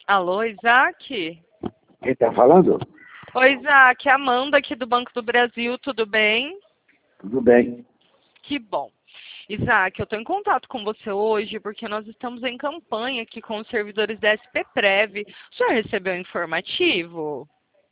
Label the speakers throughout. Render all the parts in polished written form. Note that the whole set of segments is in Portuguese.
Speaker 1: Alô, Isaac?
Speaker 2: Quem está falando?
Speaker 1: Oi, Isaac, Amanda aqui do Banco do Brasil, tudo bem?
Speaker 2: Tudo bem.
Speaker 1: Que bom. Isaac, eu estou em contato com você hoje porque nós estamos em campanha aqui com os servidores da SPPrev. O senhor recebeu o informativo?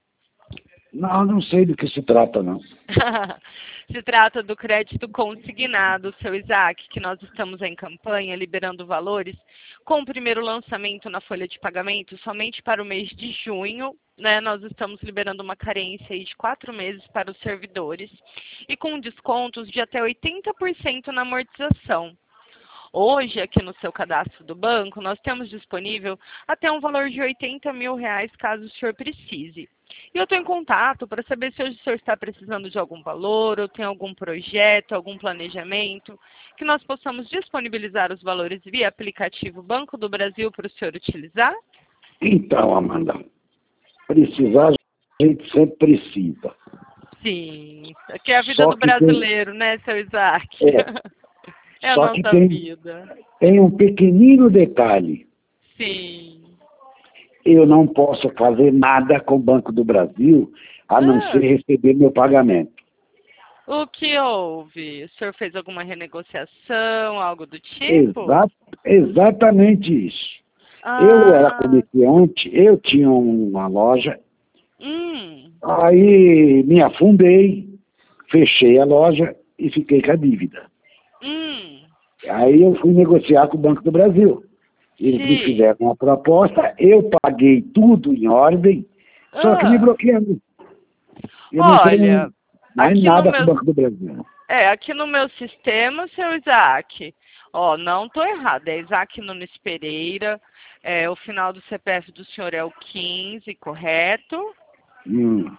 Speaker 2: Não sei do que se trata, não.
Speaker 1: Se trata do crédito consignado, seu Isaac, que nós estamos em campanha liberando valores com o primeiro lançamento na folha de pagamento somente para o mês de junho, né? Nós estamos liberando uma carência aí de 4 meses para os servidores e com descontos de até 80% na amortização. Hoje, aqui no seu cadastro do banco, nós temos disponível até um valor de R$80 mil, caso o senhor precise. E eu estou em contato para saber se hoje o senhor está precisando de algum valor, ou tem algum projeto, algum planejamento, que nós possamos disponibilizar os valores via aplicativo Banco do Brasil para o senhor utilizar?
Speaker 2: Então, Amanda, precisar a gente sempre precisa.
Speaker 1: Sim, aqui é a vida
Speaker 2: Só
Speaker 1: do
Speaker 2: que
Speaker 1: brasileiro, né, seu Isaac? É a
Speaker 2: Só que
Speaker 1: nossa
Speaker 2: tem
Speaker 1: vida.
Speaker 2: um pequenino detalhe.
Speaker 1: Sim.
Speaker 2: Eu não posso fazer nada com o Banco do Brasil a não ser receber meu pagamento.
Speaker 1: O que houve? O senhor fez alguma renegociação, algo do tipo?
Speaker 2: Exatamente isso. Eu era
Speaker 1: Ah,
Speaker 2: comerciante, eu tinha uma loja,
Speaker 1: hum,
Speaker 2: aí me afundei, fechei a loja e fiquei com a dívida.
Speaker 1: hum,
Speaker 2: Aí eu fui negociar com o Banco do Brasil. Eles me
Speaker 1: sim.
Speaker 2: fizeram uma proposta, eu paguei tudo em ordem, só que me bloqueando. Eu não
Speaker 1: Olha,
Speaker 2: tenho mais
Speaker 1: aqui no
Speaker 2: nada com o
Speaker 1: meu,
Speaker 2: Banco do Brasil.
Speaker 1: aqui no meu sistema, seu Isaac, ó, não tô errado, é Isaac Nunes Pereira, o final do CPF do senhor é o 15, correto?
Speaker 2: Hum,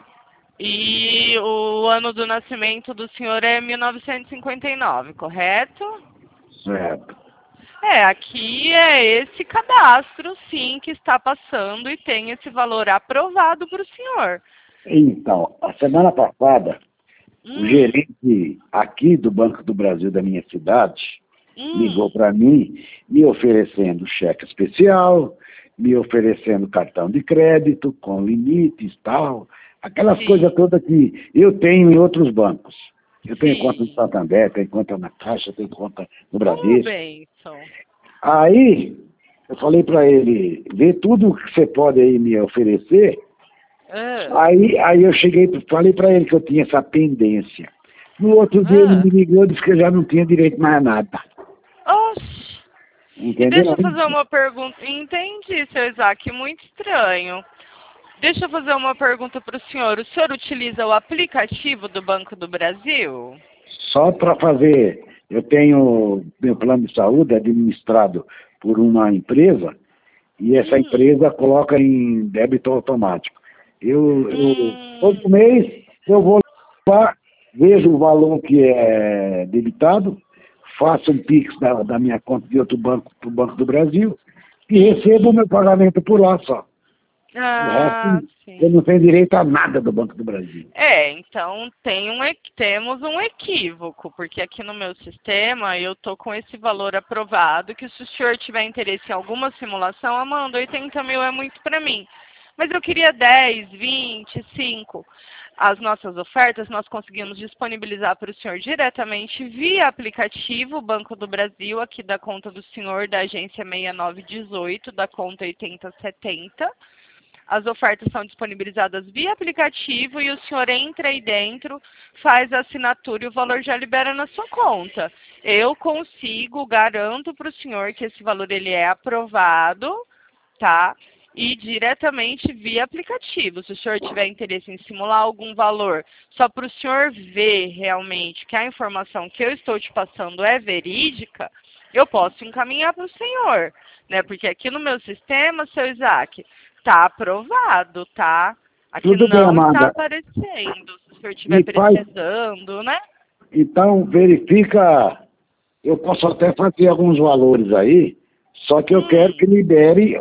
Speaker 1: E o ano do nascimento do senhor é 1959, correto?
Speaker 2: certo.
Speaker 1: Aqui é esse cadastro, sim, que está passando e tem esse valor aprovado para o senhor.
Speaker 2: Então, a semana passada, o
Speaker 1: Hum,
Speaker 2: gerente aqui do Banco do Brasil da minha cidade ligou
Speaker 1: hum,
Speaker 2: para mim, me oferecendo cheque especial, me oferecendo cartão de crédito com limites e tal, aquelas coisas
Speaker 1: sim,
Speaker 2: todas que eu tenho em outros bancos. Eu tenho conta no
Speaker 1: sim.
Speaker 2: Santander, tenho conta na Caixa, tenho conta no
Speaker 1: Oh,
Speaker 2: Bradesco.
Speaker 1: bênção.
Speaker 2: Aí, eu falei para ele, vê tudo que você pode aí me oferecer.
Speaker 1: Ah,
Speaker 2: Aí eu cheguei, falei para ele que eu tinha essa pendência. No outro dia ele me
Speaker 1: ah.
Speaker 2: ligou e disse que eu já não tinha direito mais a nada.
Speaker 1: Oxe. E deixa
Speaker 2: Entendeu?
Speaker 1: eu fazer uma pergunta. Entendi, seu Isaac, muito estranho. Deixa eu fazer uma pergunta para o senhor. O senhor utiliza o aplicativo do Banco do Brasil?
Speaker 2: Só para fazer, eu tenho meu plano de saúde administrado por uma empresa e essa
Speaker 1: Hum,
Speaker 2: empresa coloca em débito automático. Todo
Speaker 1: hum,
Speaker 2: mês eu vou lá, vejo o valor que é debitado, faço um Pix da minha conta de outro banco para o Banco do Brasil e recebo o
Speaker 1: uhum.
Speaker 2: meu pagamento por lá só. O resto,
Speaker 1: Ah,
Speaker 2: eu
Speaker 1: sim.
Speaker 2: não tenho direito a nada do Banco do Brasil.
Speaker 1: Então temos um equívoco, porque aqui no meu sistema eu tô com esse valor aprovado, que se o senhor tiver interesse em alguma simulação, Amanda, 80 mil é muito para mim. Mas eu queria 10, 20, 5. As nossas ofertas nós conseguimos disponibilizar para o senhor diretamente via aplicativo Banco do Brasil, aqui da conta do senhor da agência 6918, da conta 8070. As ofertas são disponibilizadas via aplicativo e o senhor entra aí dentro, faz a assinatura e o valor já libera na sua conta. Eu consigo, garanto para o senhor que esse valor ele é aprovado, tá? E diretamente via aplicativo. Se o senhor tiver interesse em simular algum valor, só para o senhor ver realmente que a informação que eu estou te passando é verídica, eu posso encaminhar para o senhor, né? Porque aqui no meu sistema, seu Isaac, tá aprovado, tá? Aqui
Speaker 2: Tudo bem,
Speaker 1: não está
Speaker 2: Amanda.
Speaker 1: aparecendo. Se o senhor estiver
Speaker 2: Me faz,
Speaker 1: precisando, né?
Speaker 2: então verifica, eu posso até fazer alguns valores aí, só que eu quero que
Speaker 1: Hum,
Speaker 2: libere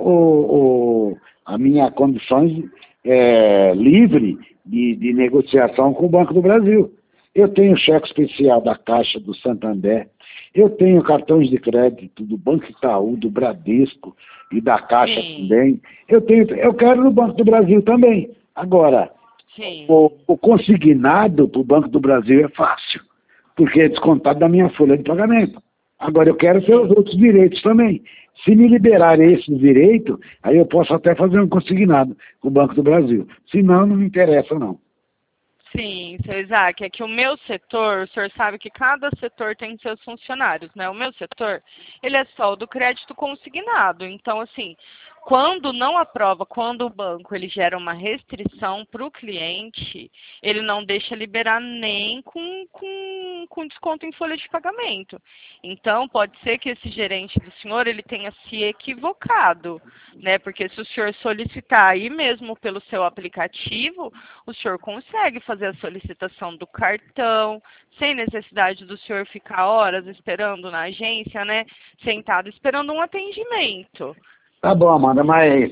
Speaker 2: a minha condições livre de negociação com o Banco do Brasil. eu tenho cheque especial da Caixa, do Santander, eu tenho cartões de crédito do Banco Itaú, do Bradesco e da Caixa também. Eu quero no Banco do Brasil também. Agora, o consignado para o Banco do Brasil é fácil, porque é descontado da minha folha de pagamento. Agora, eu quero ter os outros direitos também. Se me liberarem esses direitos, aí eu posso até fazer um consignado com o Banco do Brasil. Se não, não me interessa, não.
Speaker 1: Sim, seu Isaac, é que o meu setor, o senhor sabe que cada setor tem seus funcionários, né? O meu setor, ele é só o do crédito consignado. Então, assim, quando não aprova, quando o banco ele gera uma restrição para o cliente, ele não deixa liberar nem com desconto em folha de pagamento. Então, pode ser que esse gerente do senhor ele tenha se equivocado, né? Porque se o senhor solicitar aí mesmo pelo seu aplicativo, o senhor consegue fazer a solicitação do cartão, sem necessidade do senhor ficar horas esperando na agência, né? Sentado esperando um atendimento.
Speaker 2: Tá bom, Amanda, mas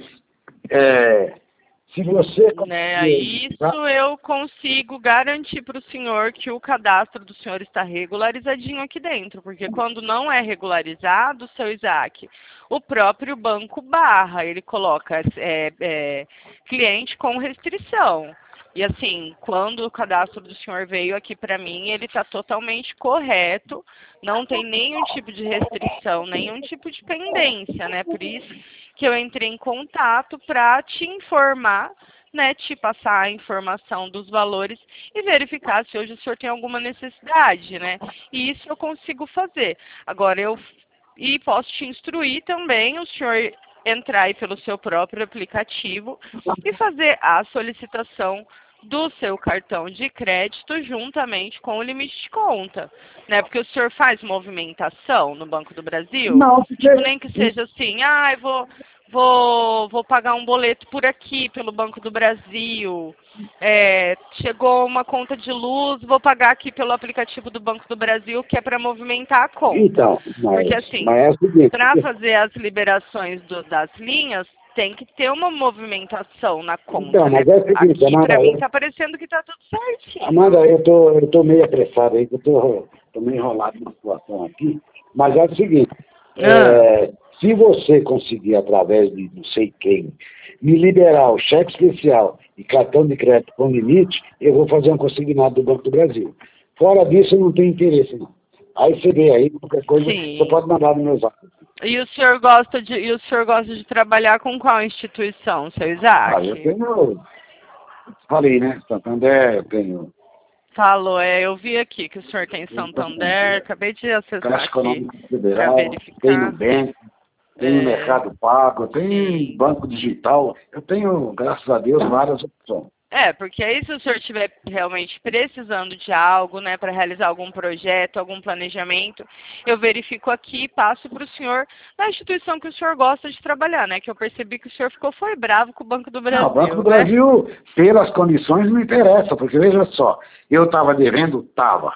Speaker 2: se você...
Speaker 1: Né, isso eu consigo garantir para o senhor que o cadastro do senhor está regularizadinho aqui dentro, porque quando não é regularizado, seu Isaac, o próprio banco barra, ele coloca cliente com restrição. E assim, quando o cadastro do senhor veio aqui para mim, ele está totalmente correto, não tem nenhum tipo de restrição, nenhum tipo de pendência, né? Por isso que eu entrei em contato para te informar, né, te passar a informação dos valores e verificar se hoje o senhor tem alguma necessidade, né? E isso eu consigo fazer. Agora, e posso te instruir também, o senhor entrar aí pelo seu próprio aplicativo e fazer a solicitação do seu cartão de crédito juntamente com o limite de conta, né? Porque o senhor faz movimentação no Banco do Brasil?
Speaker 2: Não, porque...
Speaker 1: Tipo, nem que seja assim, eu vou pagar um boleto por aqui, pelo Banco do Brasil, chegou uma conta de luz, vou pagar aqui pelo aplicativo do Banco do Brasil, que é para movimentar a conta.
Speaker 2: Então,
Speaker 1: porque assim, para fazer as liberações das linhas, tem que ter uma movimentação na conta.
Speaker 2: Então, mas
Speaker 1: né?
Speaker 2: é o seguinte,
Speaker 1: aqui,
Speaker 2: Amanda,
Speaker 1: para mim, está parecendo que está tudo certinho.
Speaker 2: Amanda, eu tô meio apressado aí, eu tô meio enrolado na situação aqui, mas é o seguinte, se você conseguir, através de não sei quem, me liberar o cheque especial e cartão de crédito com limite, eu vou fazer um consignado do Banco do Brasil. Fora disso, eu não tenho interesse, não. Aí você vê aí, qualquer coisa, você pode mandar no meu zap.
Speaker 1: E o senhor gosta de trabalhar com qual instituição, seu Isaac?
Speaker 2: Eu tenho, falei, né, Santander, eu tenho...
Speaker 1: Falou, eu vi aqui que o senhor tem Santander, acabei de acessar
Speaker 2: Caixa
Speaker 1: aqui
Speaker 2: Econômica Federal,
Speaker 1: para verificar.
Speaker 2: tem Nubank, tem Mercado Pago, tem Banco Digital, eu tenho, graças a Deus, várias opções.
Speaker 1: Porque aí se o senhor estiver realmente precisando de algo, né, para realizar algum projeto, algum planejamento, eu verifico aqui e passo para o senhor na instituição que o senhor gosta de trabalhar, né, que eu percebi que o senhor foi bravo com o Banco do Brasil.
Speaker 2: Não, o Banco do Brasil, pelas condições, não interessa, porque veja só, eu estava devendo,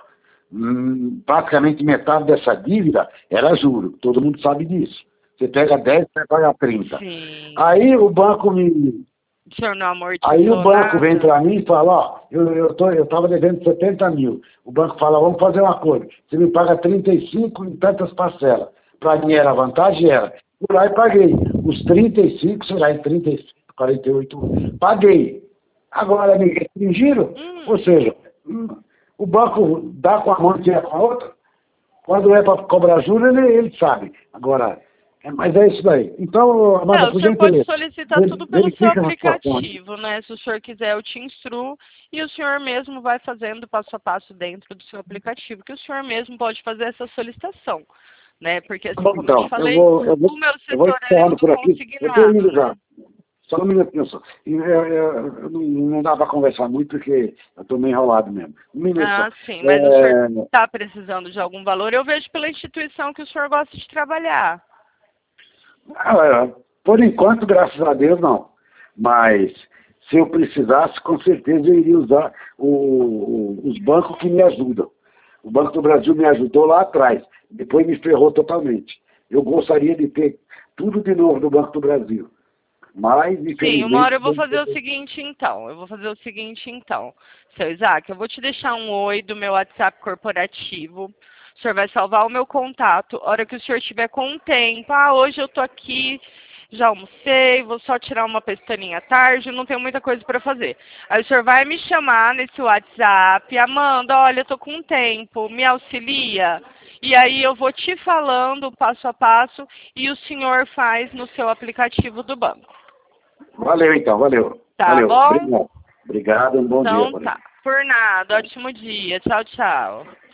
Speaker 2: praticamente metade dessa dívida era juro, todo mundo sabe disso. Você pega 10, você paga 30.
Speaker 1: Sim.
Speaker 2: Aí o banco me... Aí o banco vem para mim e fala, eu estava devendo 70 mil. O banco fala, vamos fazer um acordo. Você me paga 35 em tantas parcelas. Para mim era vantagem, era. Fui lá e paguei. Os 35, será em 35, 48, paguei. Agora me restringiram, ou seja, o banco dá com a mão e tira com a outra. Quando é para cobrar juros, ele sabe. Agora... mas é isso daí. Então, Amanda,
Speaker 1: o senhor pode solicitar tudo pelo seu aplicativo, né? Se o senhor quiser, eu te instruo e o senhor mesmo vai fazendo passo a passo dentro do seu aplicativo, que o senhor mesmo pode fazer essa solicitação, né? Porque, assim, como eu te falei, o meu setor é
Speaker 2: por aqui. Eu tô indo já.
Speaker 1: né?
Speaker 2: Só um minutinho só. Não dá para conversar muito porque eu estou meio enrolado mesmo. Um minuto só.
Speaker 1: Sim, mas o senhor está precisando de algum valor, eu vejo pela instituição que o senhor gosta de trabalhar.
Speaker 2: Por enquanto, graças a Deus, não. Mas se eu precisasse, com certeza eu iria usar os bancos que me ajudam. O Banco do Brasil me ajudou lá atrás, depois me ferrou totalmente. Eu gostaria de ter tudo de novo do Banco do Brasil. Mas,
Speaker 1: sim, uma hora eu vou fazer o seguinte, então. Seu Isaac, eu vou te deixar um oi do meu WhatsApp corporativo. O senhor vai salvar o meu contato. A hora que o senhor tiver com um tempo, hoje eu tô aqui, já almocei, vou só tirar uma pestaninha à tarde, não tenho muita coisa para fazer. Aí o senhor vai me chamar nesse WhatsApp, Amanda, olha, eu tô com um tempo, me auxilia? E aí eu vou te falando passo a passo e o senhor faz no seu aplicativo do banco.
Speaker 2: Valeu, então, valeu.
Speaker 1: Tá
Speaker 2: valeu.
Speaker 1: bom?
Speaker 2: Obrigado, um bom dia.
Speaker 1: Então tá. Por nada. Ótimo dia. Tchau, tchau.